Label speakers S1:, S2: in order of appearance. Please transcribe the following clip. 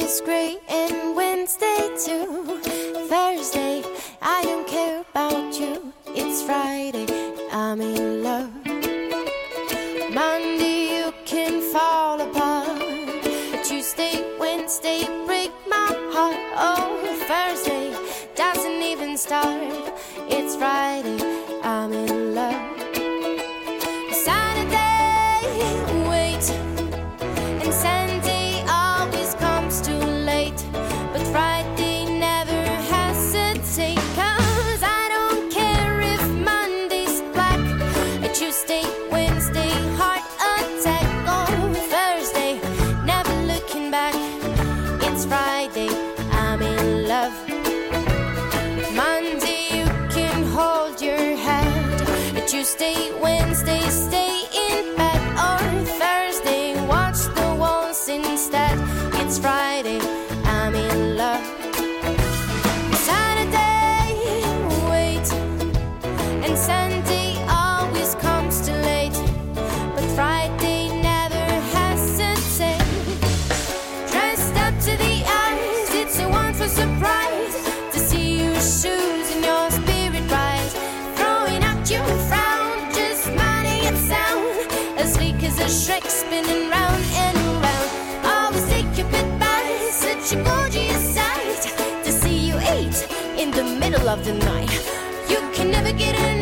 S1: is great, and Wednesday too. Thursday, I don't care about you. It's Friday, I'm in love. Monday, you can fall apart. Tuesday, Wednesday, break my heart. Oh, Thursday doesn't even start. It's Friday, I'm in love. Saturday, wait, and Sunday always comes too late. But Friday never hesitate, 'cause I don't care if Monday's black. Tuesday, Wednesday, heart attack. Oh, Thursday, never looking back. It's Friday, I'm in love. Monday, you can hold your head. Tuesday, Wednesday, stay in bed. Or Thursday, watch the walls instead. It's Friday, I'm in love. Saturday, wait, and Sunday always comes too late. But Friday never hesitates. Dressed up to the eyes, it's a wonderful surprise to see your shoes and your spirit rise. Throwing out your frown, just minding it sound, as sleek as a Shrek spinning round and round. Always take your goodbye, such a gorgeous sight to see you eight in the middle of the night. You can never get enough.